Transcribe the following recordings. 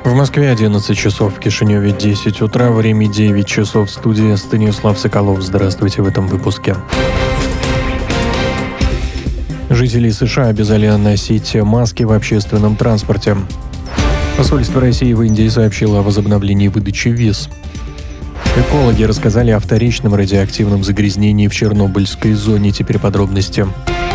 В Москве 11 часов, в Кишиневе 10 утра, в Риме 9 часов. В студии Станислав Соколов. Здравствуйте в этом выпуске. Жителей США обязали носить маски в общественном транспорте. Посольство России в Индии сообщило о возобновлении выдачи виз. Экологи рассказали о вторичном радиоактивном загрязнении в Чернобыльской зоне. Теперь подробности.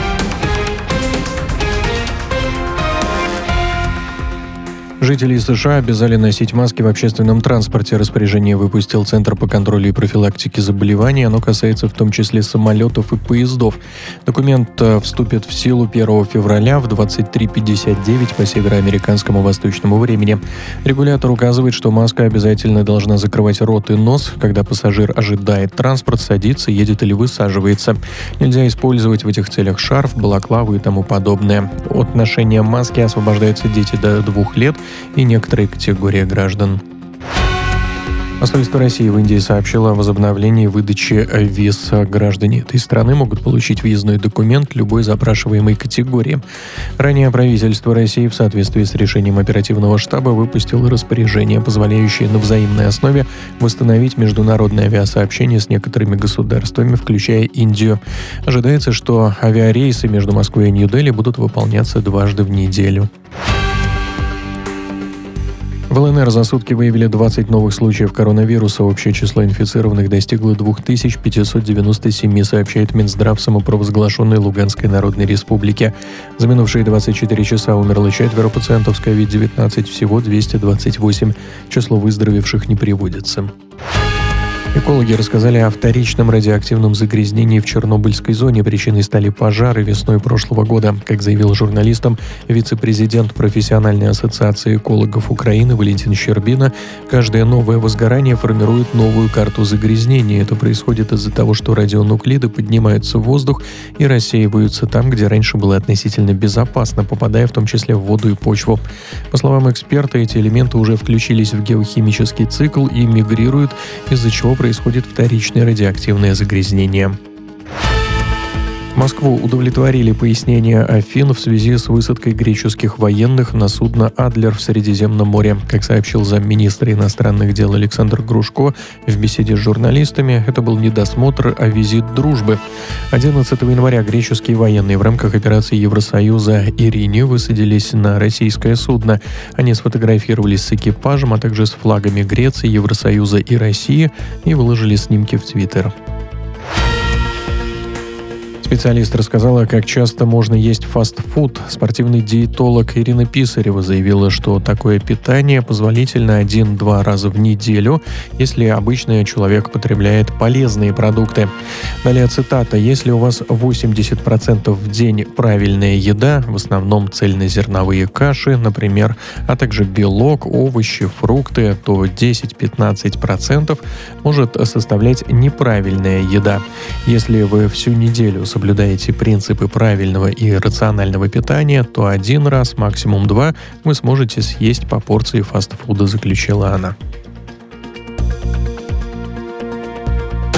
Жителей США обязали носить маски в общественном транспорте. Распоряжение выпустил Центр по контролю и профилактике заболеваний. Оно касается в том числе самолетов и поездов. Документ вступит в силу 1 февраля в 23:59 по североамериканскому восточному времени. Регулятор указывает, что маска обязательно должна закрывать рот и нос, когда пассажир ожидает транспорт, садится, едет или высаживается. Нельзя использовать в этих целях шарф, балаклаву и тому подобное. От ношения маски освобождаются дети до 2 лет и некоторые категории граждан. Посольство России в Индии сообщило о возобновлении выдачи виз. Граждане этой страны могут получить въездной документ любой запрашиваемой категории. Ранее правительство России в соответствии с решением оперативного штаба выпустило распоряжение, позволяющее на взаимной основе восстановить международное авиасообщение с некоторыми государствами, включая Индию. Ожидается, что авиарейсы между Москвой и Нью-Дели будут выполняться дважды в неделю. В ЛНР за сутки выявили 20 новых случаев коронавируса. Общее число инфицированных достигло 2597, сообщает Минздрав самопровозглашенной Луганской Народной Республики. За минувшие 24 часа умерло 4 пациентов с COVID-19, всего 228. Число выздоровевших не приводится. Экологи рассказали о вторичном радиоактивном загрязнении в Чернобыльской зоне. Причиной стали пожары весной прошлого года. Как заявил журналистам вице-президент Профессиональной ассоциации экологов Украины Валентин Щербина, каждое новое возгорание формирует новую карту загрязнения. Это происходит из-за того, что радионуклиды поднимаются в воздух и рассеиваются там, где раньше было относительно безопасно, попадая в том числе в воду и почву. По словам эксперта, эти элементы уже включились в геохимический цикл и мигрируют, из-за чего происходит вторичное радиоактивное загрязнение. Москву удовлетворили пояснения Афин в связи с высадкой греческих военных на судно «Адлер» в Средиземном море. Как сообщил замминистра иностранных дел Александр Грушко в беседе с журналистами, это был не досмотр, а визит дружбы. 11 января греческие военные в рамках операции Евросоюза «Ирине» высадились на российское судно. Они сфотографировались с экипажем, а также с флагами Греции, Евросоюза и России и выложили снимки в Твиттер. Специалист рассказала, как часто можно есть фастфуд. Спортивный диетолог Ирина Писарева заявила, что такое питание позволительно 1-2 раза в неделю, если обычно человек потребляет полезные продукты. Далее цитата. «Если у вас 80% в день правильная еда, в основном цельнозерновые каши, например, а также белок, овощи, фрукты, то 10-15% может составлять неправильная еда. Если вы всю неделю соблюдаете принципы правильного и рационального питания, то 1 раз, максимум 2, вы сможете съесть по порции фастфуда», заключила она.